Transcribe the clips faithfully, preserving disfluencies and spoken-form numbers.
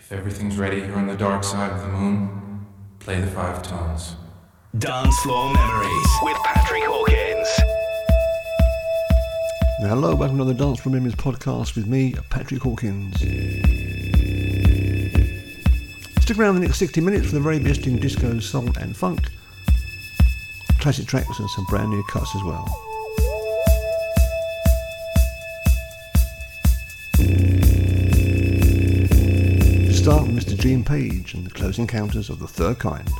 If everything's ready here on the dark side of the moon, play the five tones. Dance Floor Memories with Patrick Hawkins. Now, hello, welcome to the Dance Floor Memories podcast with me, Patrick Hawkins. Stick around the next sixty minutes for the very best in disco, soul and funk, classic tracks and some brand new cuts as well. Start with Mister Gene Page and the Close Encounters of the Third Kind.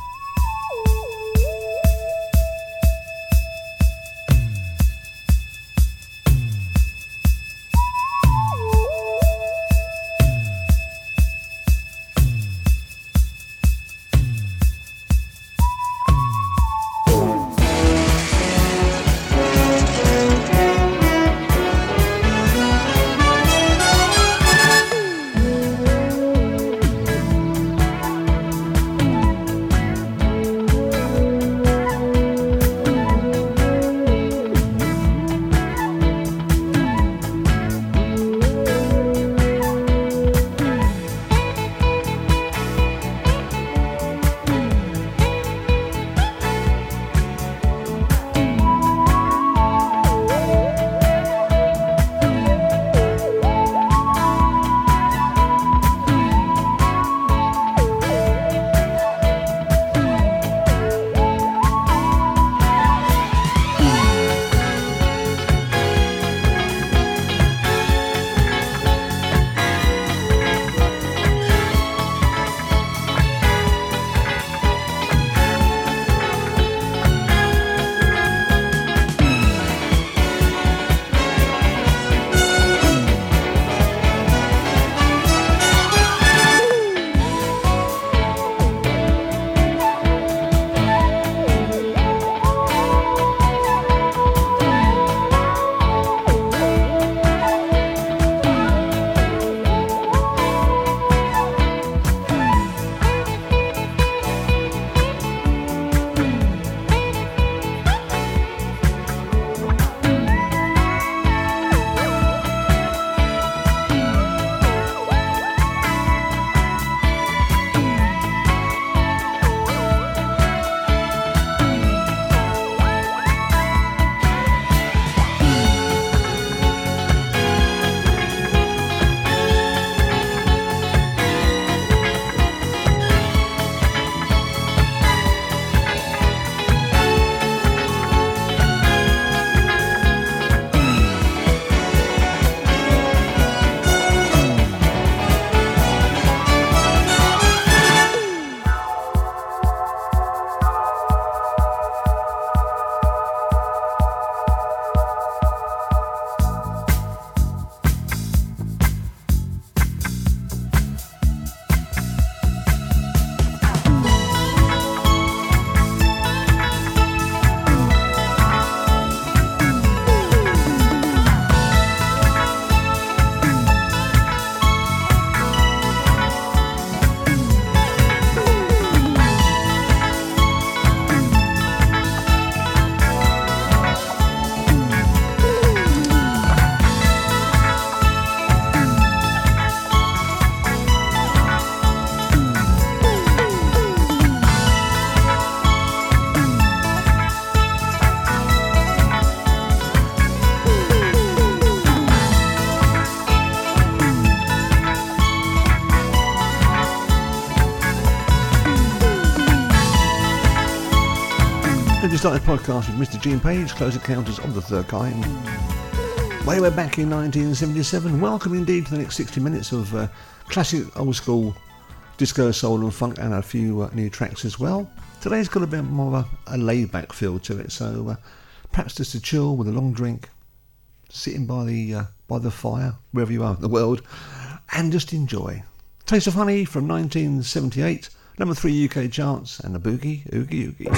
We started the podcast with Mister Gene Page, Close Encounters of the Third Kind. Way way back in nineteen seventy-seven. Welcome indeed to the next sixty minutes of uh, classic old school disco, soul and funk, and a few uh, new tracks as well. Today's got a bit more of a, a laid back feel to it, so uh, perhaps just to chill with a long drink, sitting by the uh, by the fire, wherever you are in the world, and just enjoy. Taste of Honey from nineteen seventy-eight, number three U K charts, and a boogie, oogie oogie.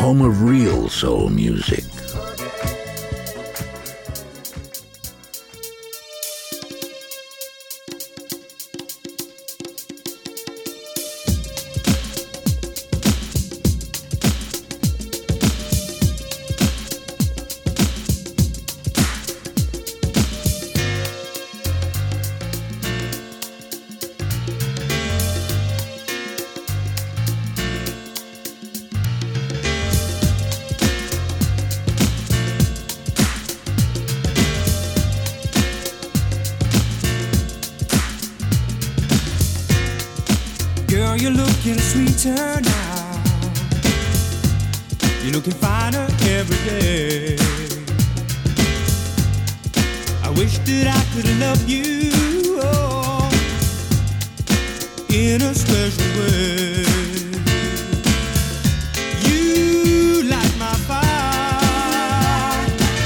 home of real soul music. Girl, you're looking sweeter now. You're looking finer every day. I wish that I could love you oh, in a special way. You light my fire.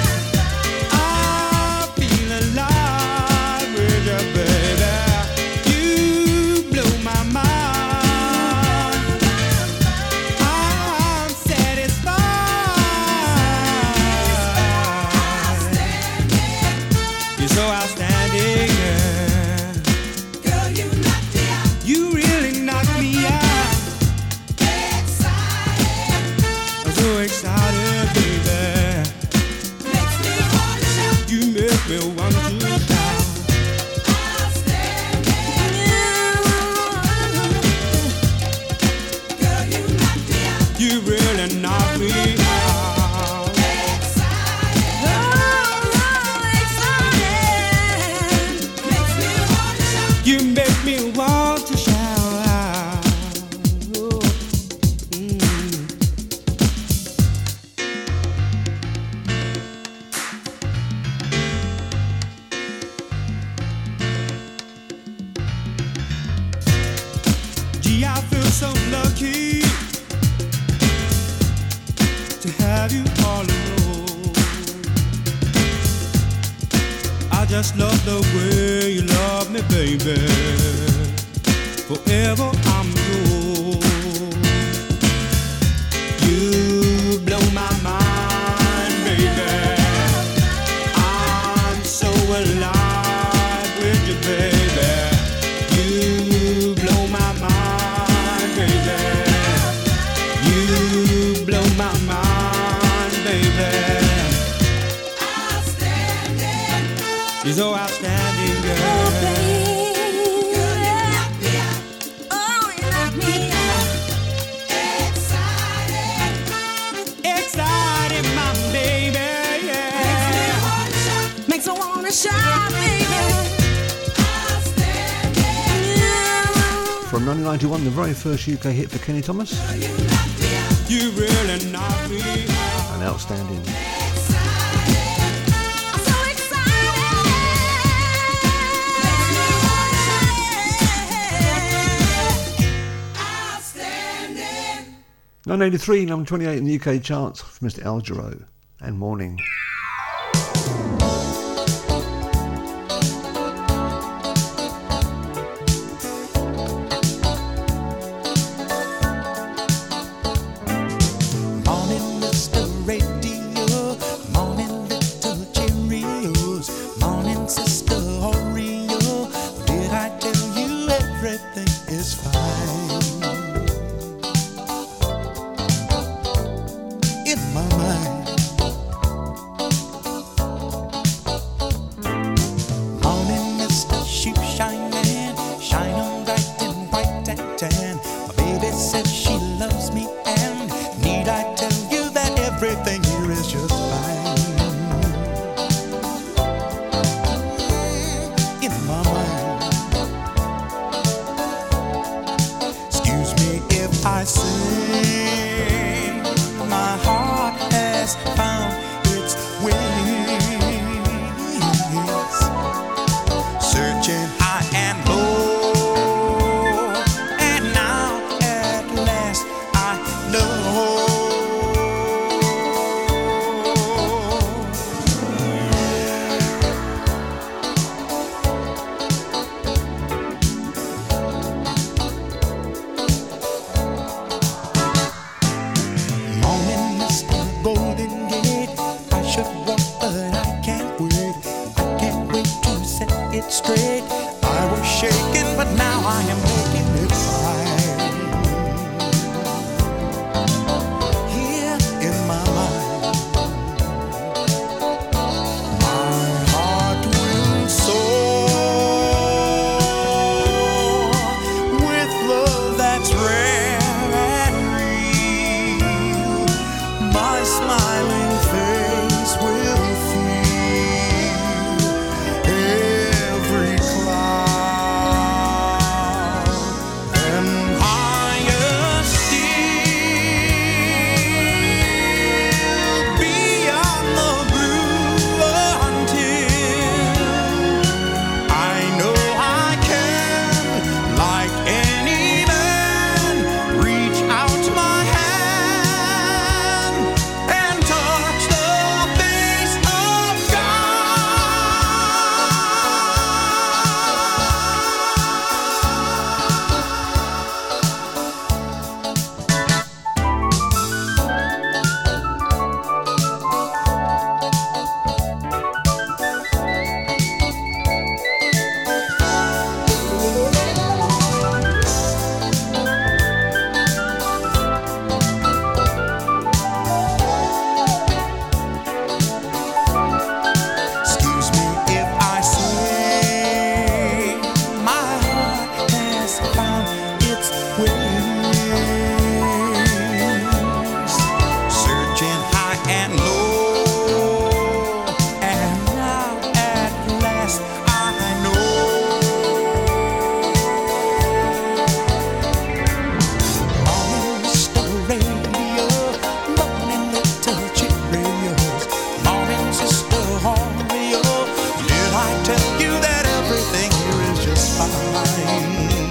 I feel alive with you, baby. You blow my mind. So outstanding, yeah. Girl, you knock me out. You really knock me out. Excited. I'm so excited, baby. Makes me wanna shout. You make me want to shout. Outstanding. Girl, you knock me out. You really knock me out. You make me want to shout. Oh, mm. Gee, I feel so lucky to have you all alone. I just love the way you love me, baby. Forever I'm yours. You blow my mind, baby. I'm so alive with you, baby. You blow my mind, baby. You blow my mind, baby. You're so outstanding, girl. Oh, baby. Girl, you knock me out. Oh, you knock me out. Excited. Excited, my baby, yeah. Makes me wanna shout. Makes me wanna shout, baby. Outstanding. Yeah. From nineteen ninety-one, the very first U K hit for Kenny Thomas. Girl, you knock me out. You really knock me out. And outstanding. nineteen eighty-three, number twenty-eight in the U K charts for Mister Al Jarreau and Morning. Morning, Mister Radio. Morning, little Cheerios. Morning, Sister Oreo. Did I tell you everything is fine? In my mind, straight. I was shaking, but now I am making it right. Here in my mind, my heart will soar with love that's rare and real. My smiling face will feel every cloud and higher still beyond the blue until I know I can, like any man, reach out my hand and touch the face of Excuse me if I say my heart has found its wings, searching high and low, and now at last I know. Morning, Mister Radio, morning, little Cheerios, morning, Sister Oreo. Did I tell you that everything here is just fine?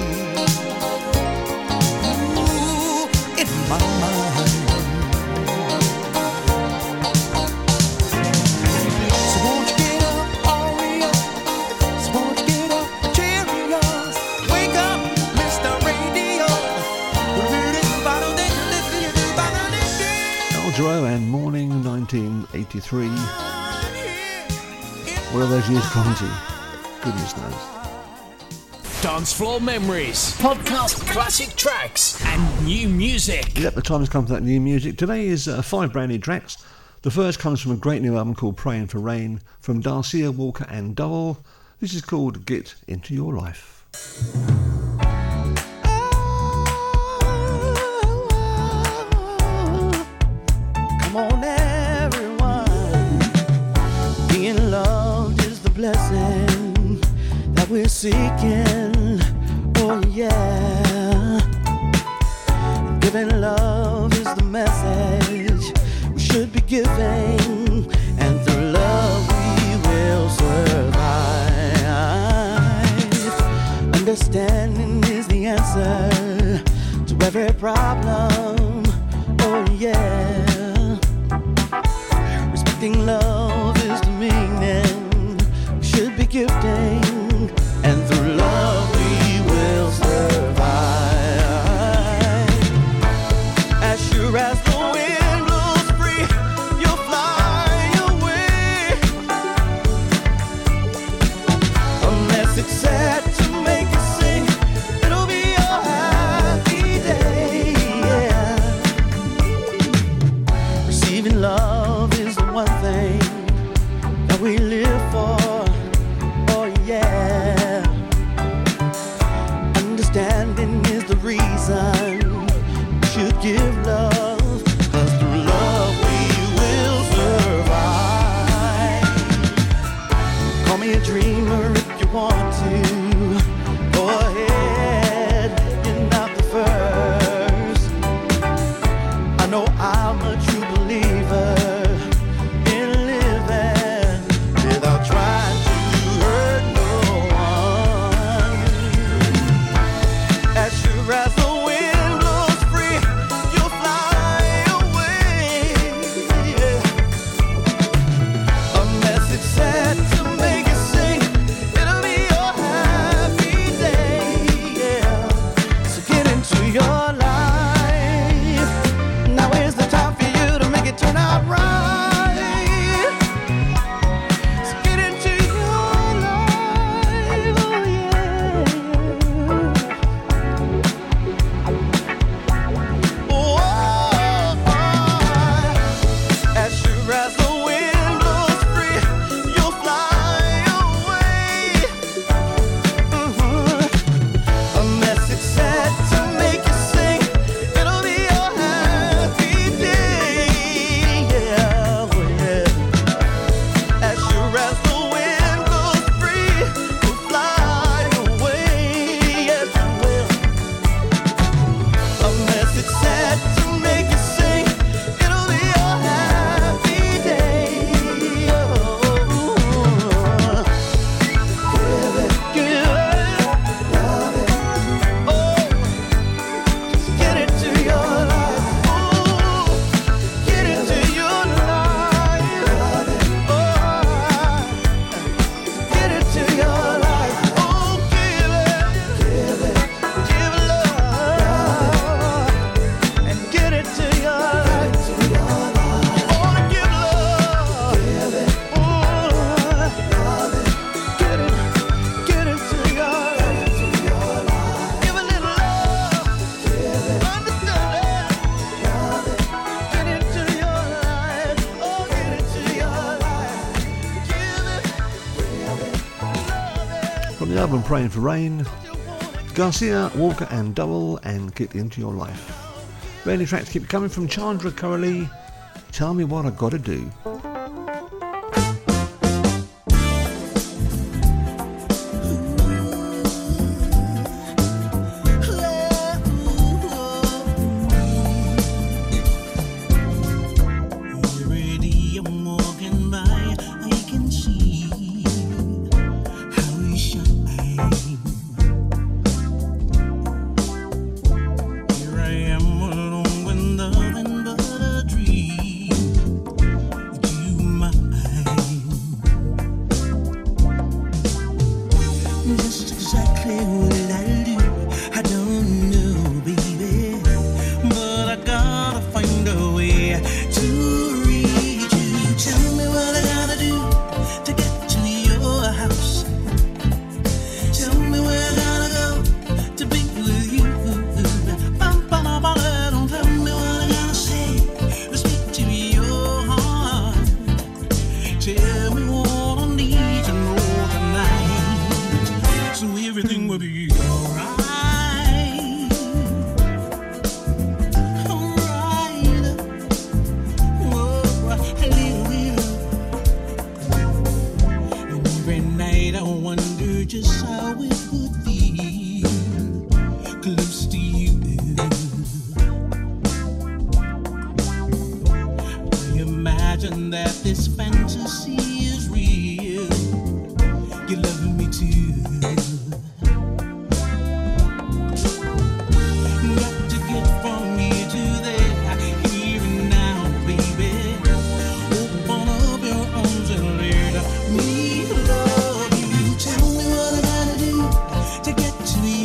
Ooh, in my mind. So won't you get up, Oreo? So won't you get up, Cheerios? Wake up, Mister Radio. Al Jarreau and Morning nineteen eighty-three. Where are those years gone to? Goodness knows. Dance floor memories, podcast classic tracks, and new music. Yep, the time has come for that new music. Today is uh, five brand new tracks. The first comes from a great new album called Praying for Rain from Darcia, Walker and Dole. This is called Get Into Your Life. Come on, everyone. Being loved is the blessing that we're seeking. Oh, yeah. Giving love is the message we should be giving. And through love we will survive. Understanding is the answer to every problem. Oh, yeah. Respecting love is the meaning we should be gifting, and through love we will survive. As sure as the wind blows free, you'll fly away. Unless it's sad to make you sing, it'll be a happy day. Yeah. Receiving love is the one thing that we live for. Oh, yeah. the album Praying for Rain, Garcia, Walker and Dowell and Get Into Your Life. Many tracks keep coming from Chandra Corley. Tell Me What I Gotta Do. To get to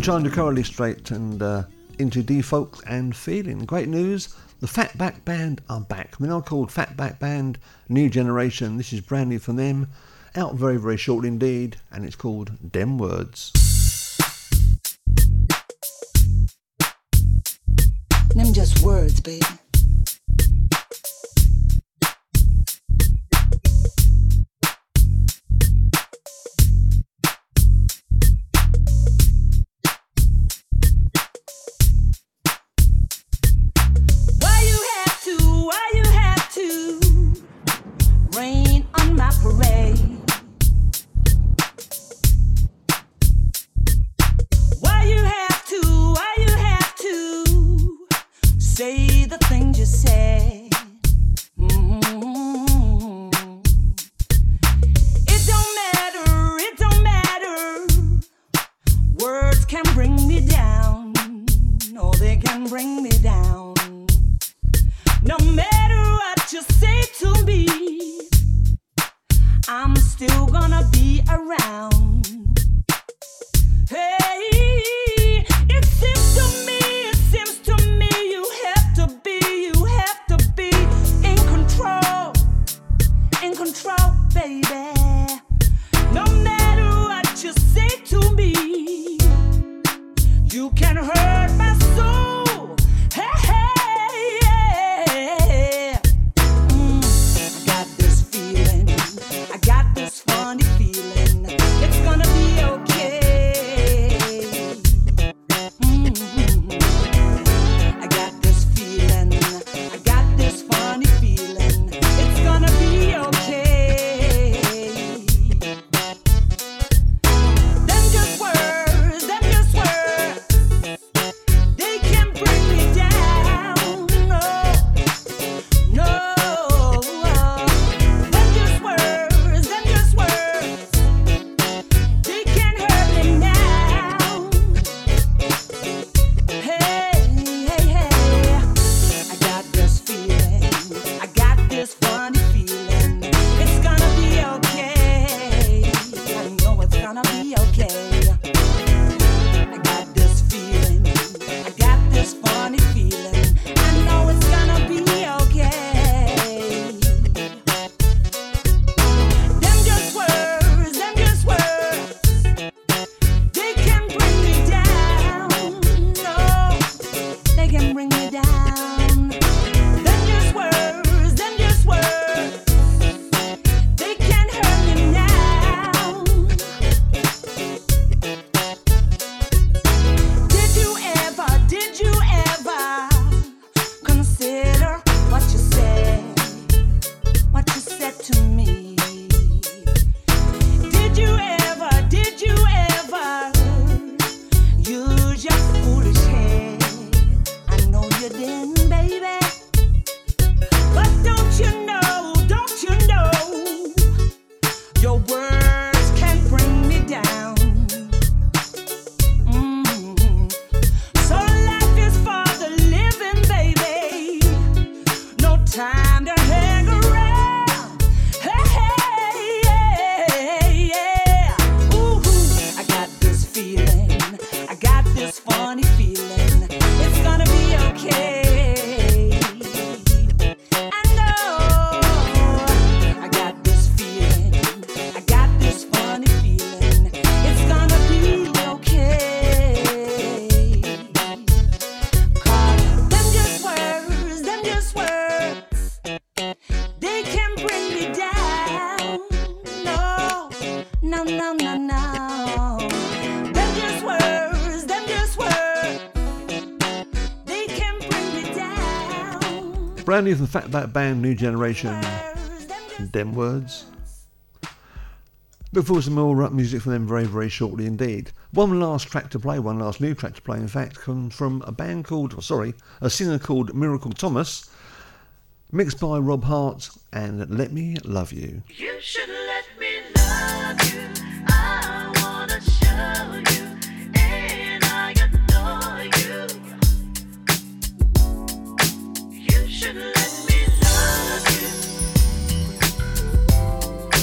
Chandra Corley straight and uh, into Defolk and Feeling. Great news, the Fatback Band are back. I mean, I'm called Fatback Band, New Generation. This is brand new from them, out very, very shortly indeed, and it's called Dem Words. Them just words, baby. Brand new from the Fatback Band, New Generation, Dem Words. Look forward to some more music from them very, very shortly indeed. One last track to play, one last new track to play, in fact, comes from a band called, oh, sorry, a singer called Miracle Thomas, mixed by Rob Hart, and Let Me Love You. You should let me love you. I wanna show you, and I adore you. You should let me love you.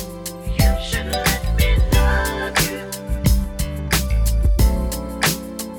You should let me love you.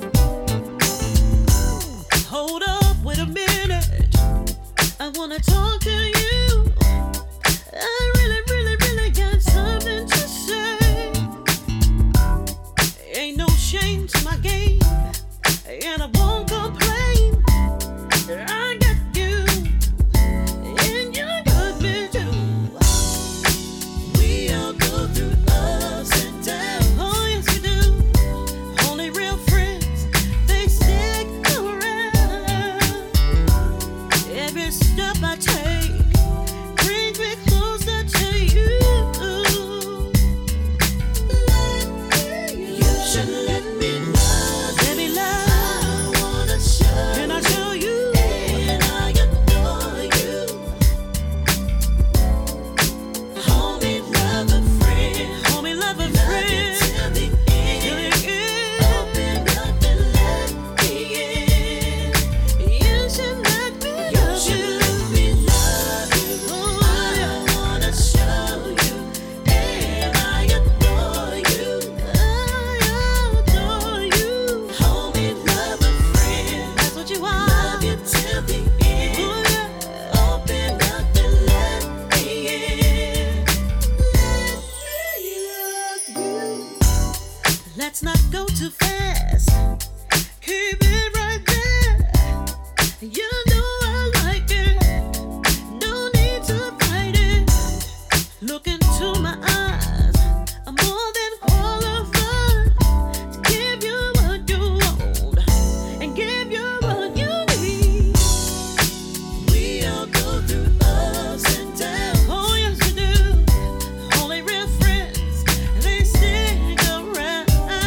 Let's not go too fast. Keep it right there. You know I like it. No need to fight it. Look into my eyes. I'm more than qualified to give you what you want and give you what you need. We all go through ups and downs. Oh yes we do. Only real friends, they stick around.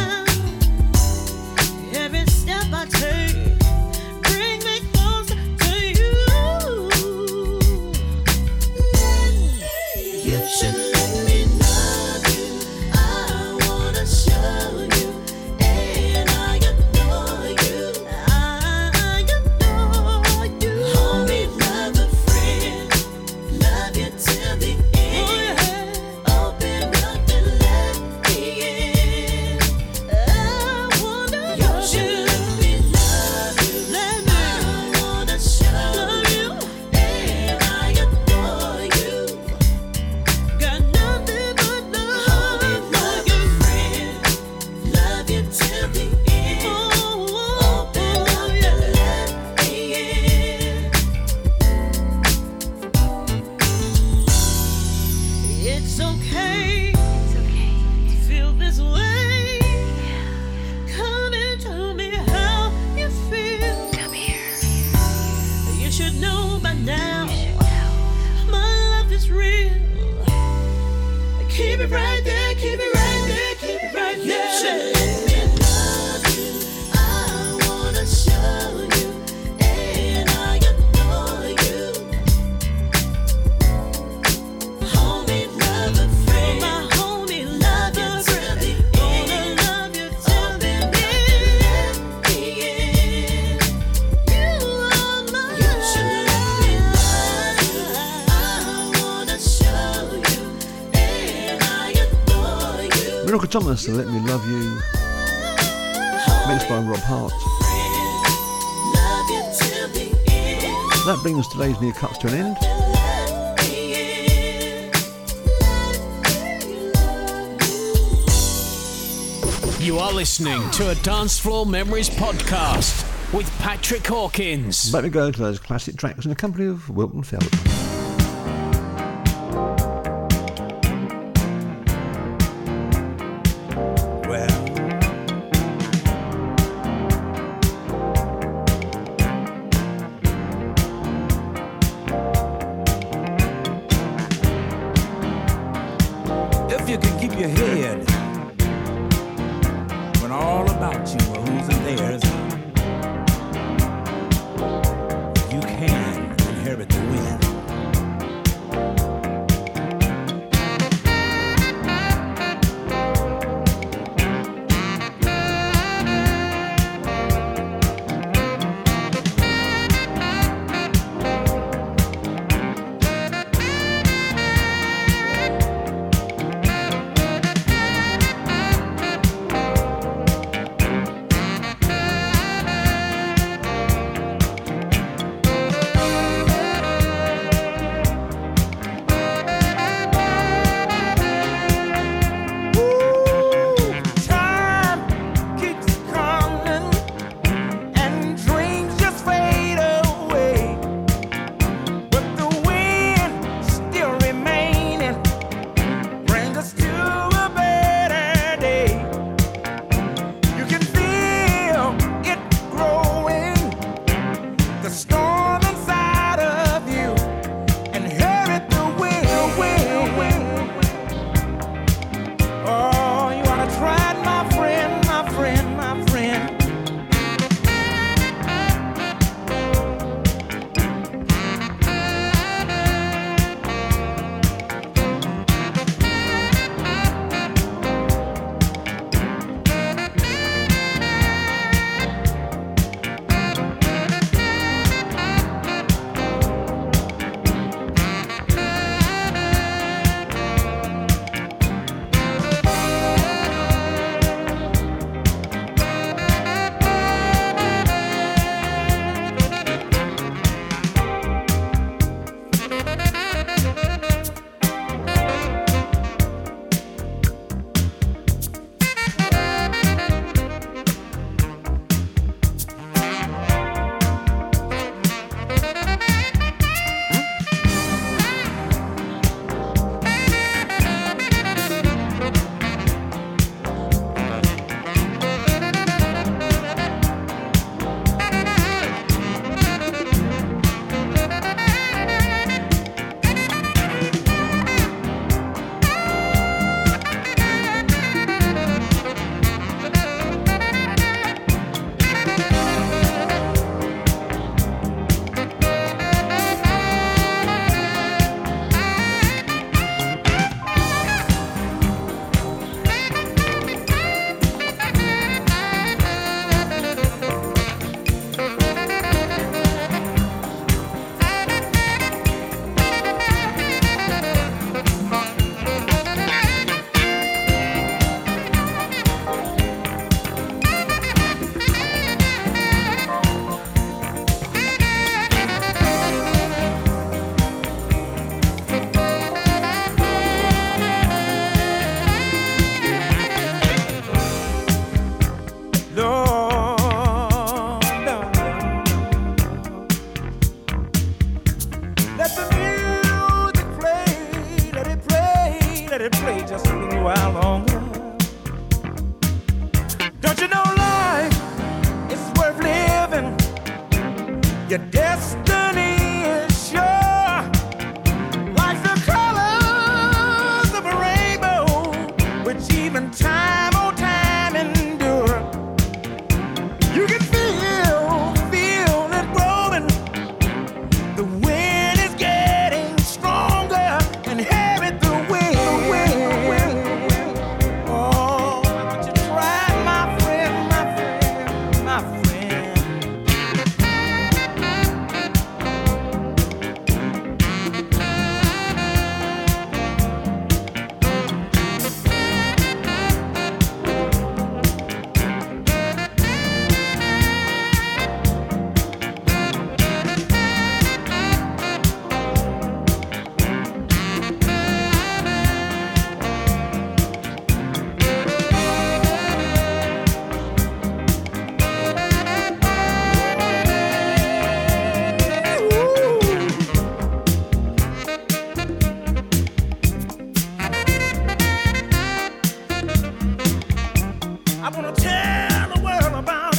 Every step I take bring me closer to you. You should let me love you. I wanna show you, and I adore you. I adore you. Hold me, love a friend, love you till the end. Open up and let me in. I wanna you should let me love you. Let me. I wanna show you, and I adore you. Got nothing but love. Hold me, love a friend, love you till the end. Open up and let me in. It's okay. To feel this way. Come and tell me how you feel. Come here. You should know by now. My love is real. Keep it right there, keep it right there, keep it right there. You should let me love you. I wanna show you, and I adore you. Homie, love a friend. My homie, love a friend. Gonna love you till the end. You are mine. You should let me love you. I wanna show you, and I adore you. Miracle Thomas, Let Me Love You, mixed by Rob Hart. Love you till the end. That brings today's New Cuts to an end. You are listening to a Dance Floor Memories podcast with Patrick Hawkins. But we go to those classic tracks in the company of Wilton Feld. If you could keep your head when all about you are losing theirs, you can inherit the wind. even time oh time endure. You can feel, feel it growing. The wind is getting stronger and heavy the wind. Oh, but you try, my friend, my friend, my friend. I wanna tell the world about it.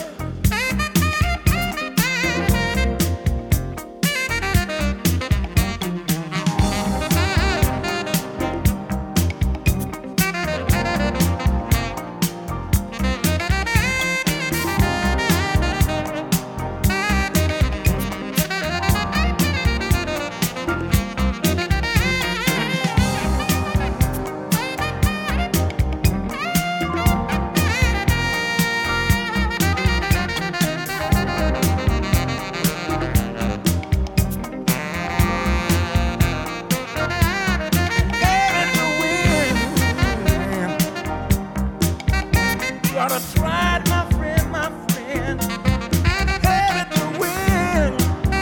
Gotta try it, my friend, my friend. Head at the wind.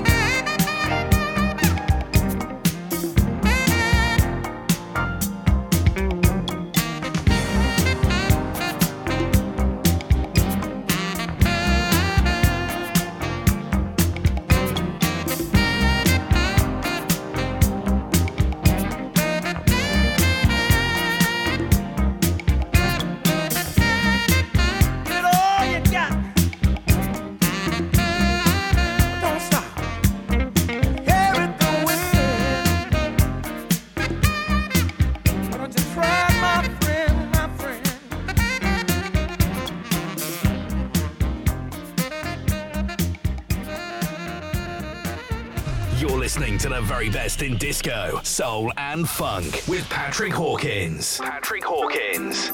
Get all you got. Don't stop. Head at the wind. Why don't you try, my friend, my friend? You're listening to the very best in disco, soul, and funk with Patrick Hawkins. Patrick Hawkins.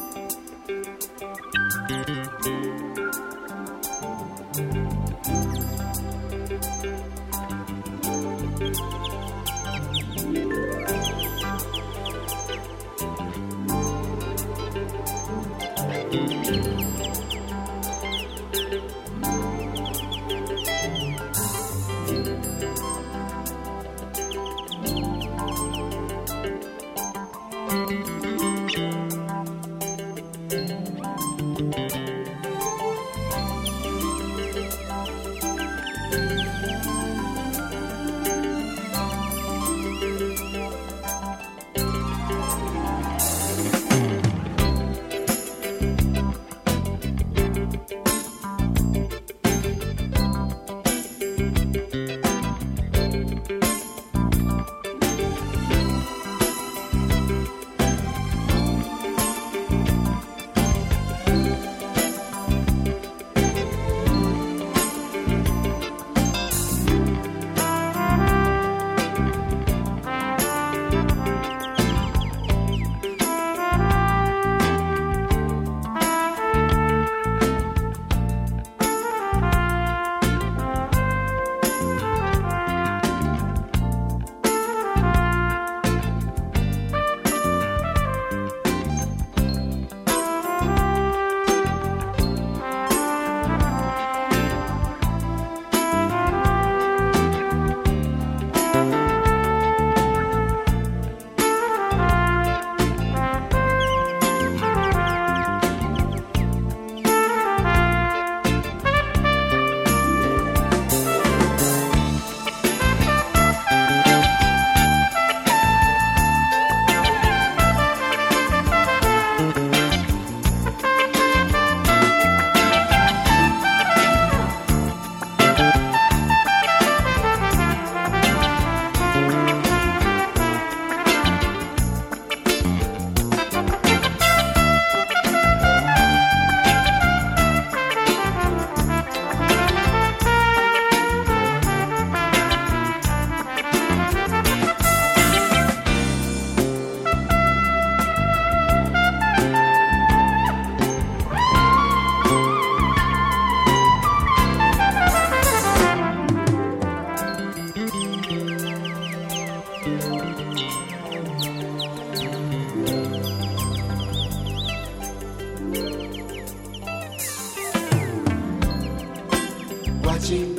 watching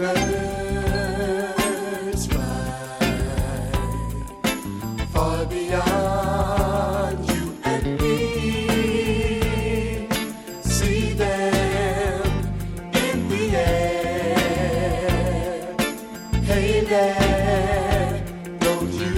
birds fly far beyond you and me. See them in the air. Hey there, don't you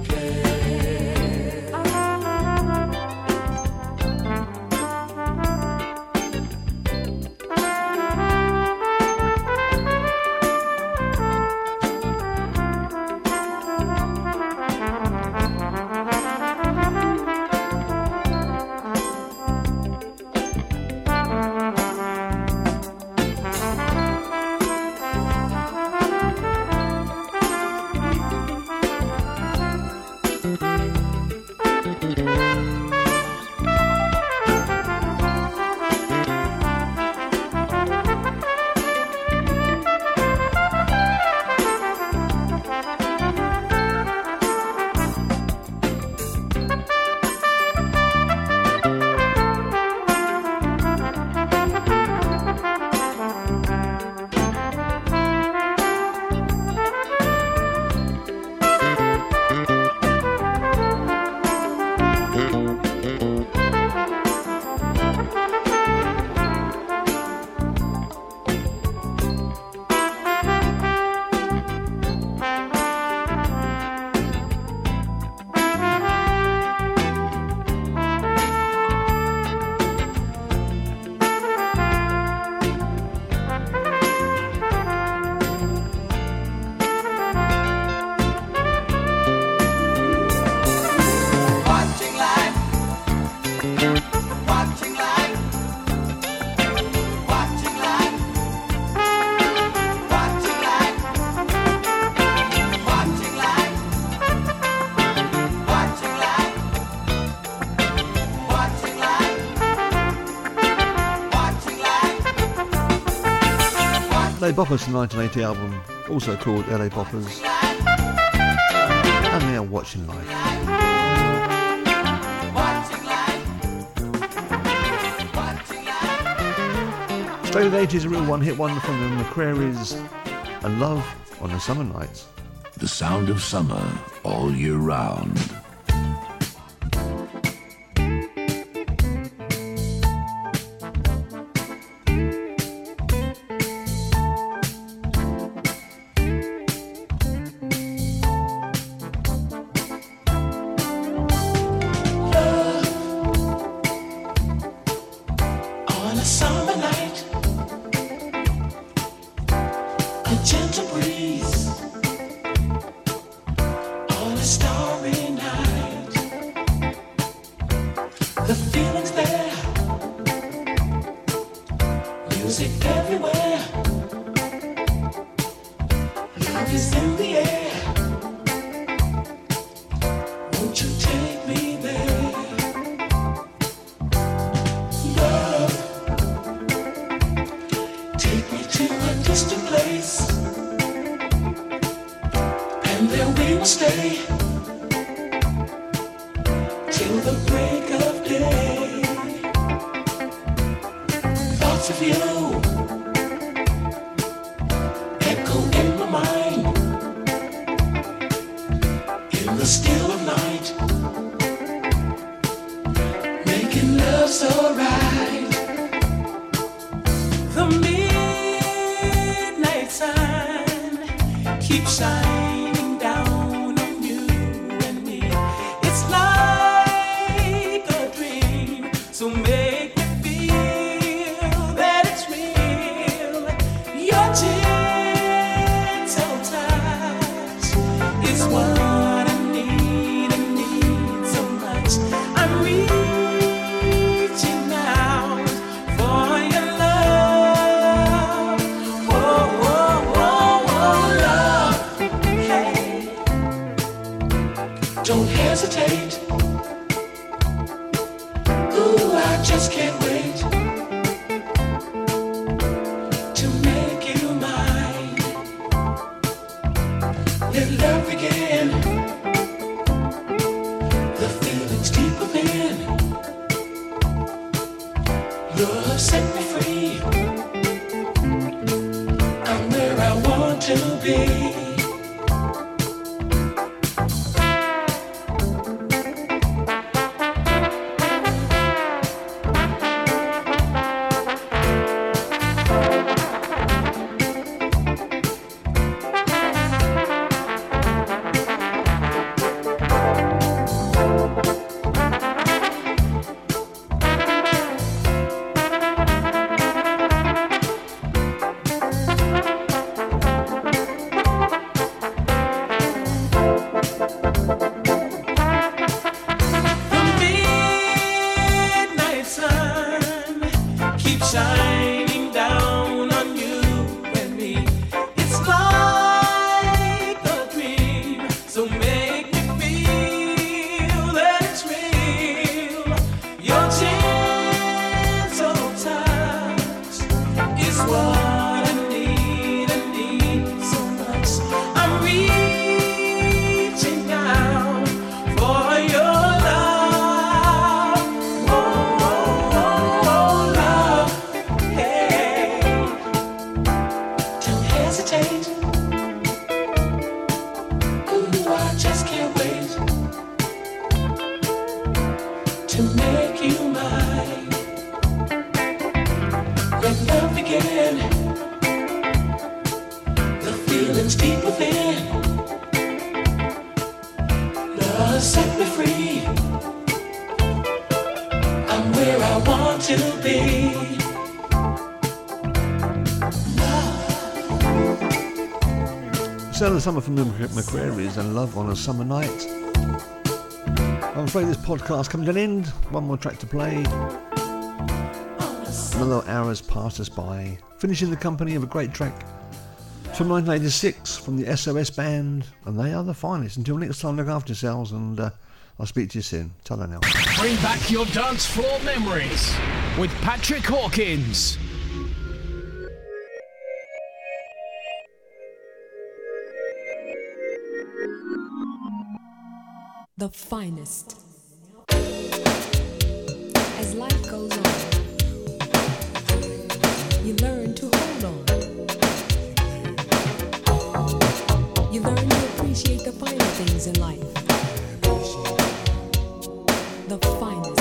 L A Boppers, the nineteen eighty album, also called L A Boppers, and now Watching Life. Straight of the eighties, a real one-hit wonder from the McCrary's, and Love on the Summer Nights. The sound of summer all year round. On a summer night, a gentle breeze. On a starry night, the feeling's there. Music everywhere. Love is in the air. Won't you take me there? Love, take me to a distant place, and there we will stay till the break of day. Thoughts of you echo in my mind, in the still of night, making love so right. The midnight sun keeps shining down on you and me. It's like a dream, so make me feel that it's real. Your gentle touch is what I need, I need so much. I'm reaching out for your love. Whoa, whoa, whoa, whoa, love. Hey, don't hesitate. Ooh, I just can't wait to make you mine. Let love begin. The feelings deep within. Love set me free. I'm where I to be. Summer from the McCrary's and Love on a Summer Night. I'm afraid this podcast coming to an end. One more track to play. Another hour has passed us by. Finishing the company of a great track from nineteen eighty-six from the S O S Band, and they are the finest. Until next time, look after yourselves, and uh, I'll speak to you soon. Ta-da now. Bring back your dance floor memories with Patrick Hawkins. The finest. As life goes on, you learn to hold on. You learn to appreciate the finer things in life. The finest.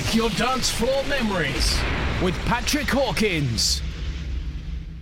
Your dance floor memories with Patrick Hawkins.